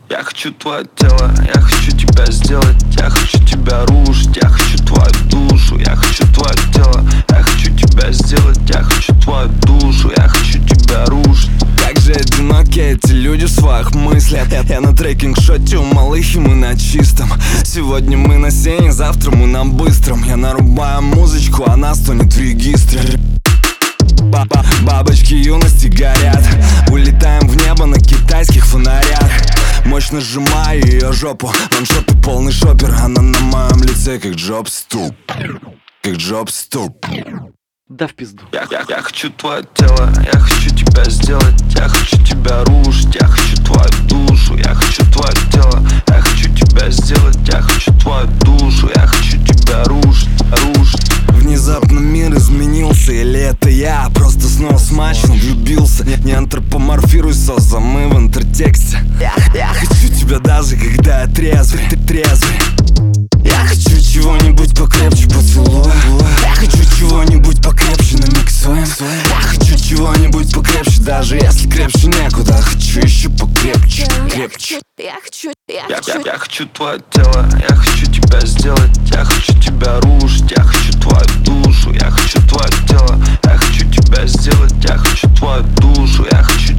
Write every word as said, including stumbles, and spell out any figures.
Я хочу твое тело, я хочу тебя сделать, я хочу тебя рушить, я хочу твою душу, я хочу твое тело, я хочу тебя сделать, я хочу твою душу, я хочу тебя рушить. Как же одиноки эти люди в своих мыслях. Я, я на трекинг-шоте у малых, и мы на чистом. Сегодня мы на сене, завтра мы на быстром. Я нарубаю музычку, она стонет в регистре. Баба, бабочки юности горят. Улетаем в небо на китайских фонарях. Мощно сжимаю ее жопу, ваншоты полный шопер. Она на моем лице как Джобступ, как Джобступ. Да в пизду. Я, я, я хочу твое тело, я хочу тебя сделать, я хочу тебя рушить, я хочу твою душу, я хочу твое тело, я хочу тебя сделать, я хочу твою душу, я хочу тебя рушить, рушить. Внезапно мир изменился, или это я просто снова смачно влюбился? Не, не антропоморфируй соза, мы в интертексте. Я, я хочу тебя даже когда я трезвый, ты трезвый. Я хочу чего-нибудь покрепче поцелуя. Я хочу чего-нибудь покрепче намиксуем. Я хочу чего-нибудь покрепче, даже если крепче некуда. Хочу еще покрепче, крепче. Я хочу, я Я, хочу, я, я хочу твое тело, я хочу тебя сделать, я хочу тебя рушить, я хочу твою душу, я хочу твое тело, я хочу тебя сделать, я хочу твою душу, я хочу